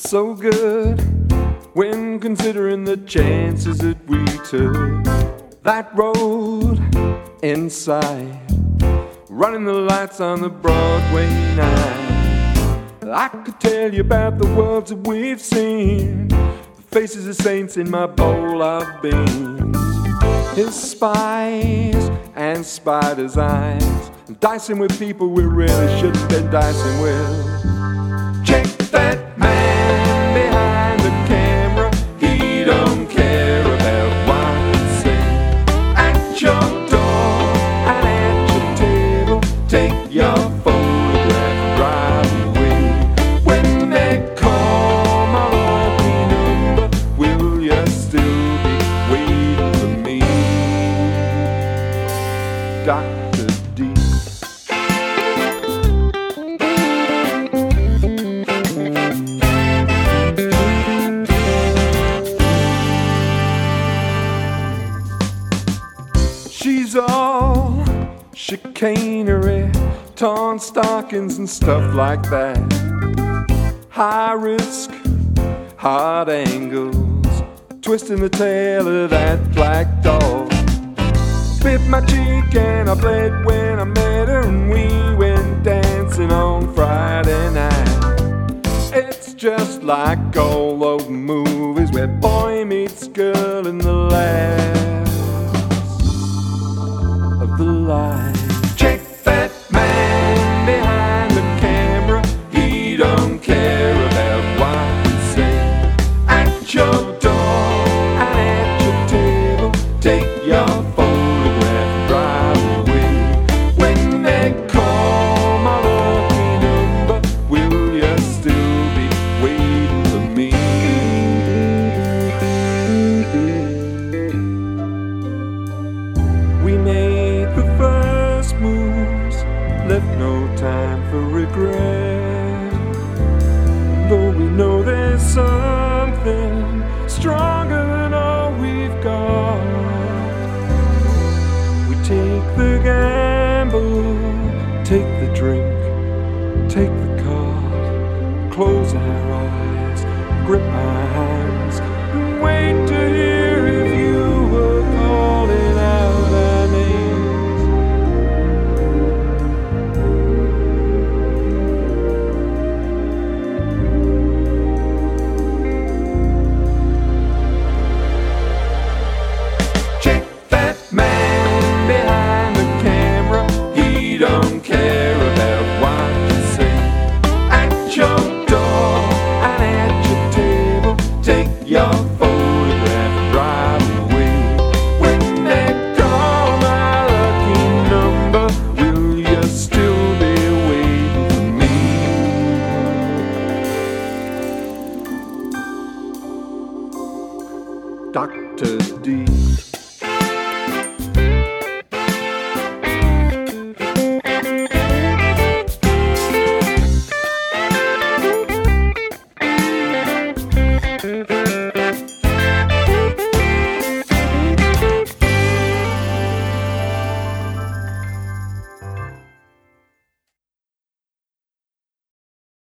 so good when considering the chances that we took. That road inside, running the lights on the Broadway night. I could tell you about the worlds that we've seen, the faces of saints in my bowl of beans. His spies and spider's eyes, dicing with people we really shouldn't have been dicing with. Check that man behind the camera, he don't care about what we say. At your door and at your table, take your photograph and drive away. When they call my lucky number, will you still be waiting for me? Dr. D. She's all chicanery, torn stockings and stuff like that. High risk, hard angles, twisting the tail of that black dog. Bit my cheek and I bled when I met her, and we went dancing on Friday night. It's just like all those movies where boy meets girl in the last of the light. Check that man behind the camera, he don't care about what you say. At your door and at your table, take your photograph and drive away. When they call my lucky number, will you still be waiting for me? We made the first moves, left no time for regret. Though we know there's something stronger than all we've got, we take the gamble, take the drink, take the card, close our eyes, grip our hands, and wait to hear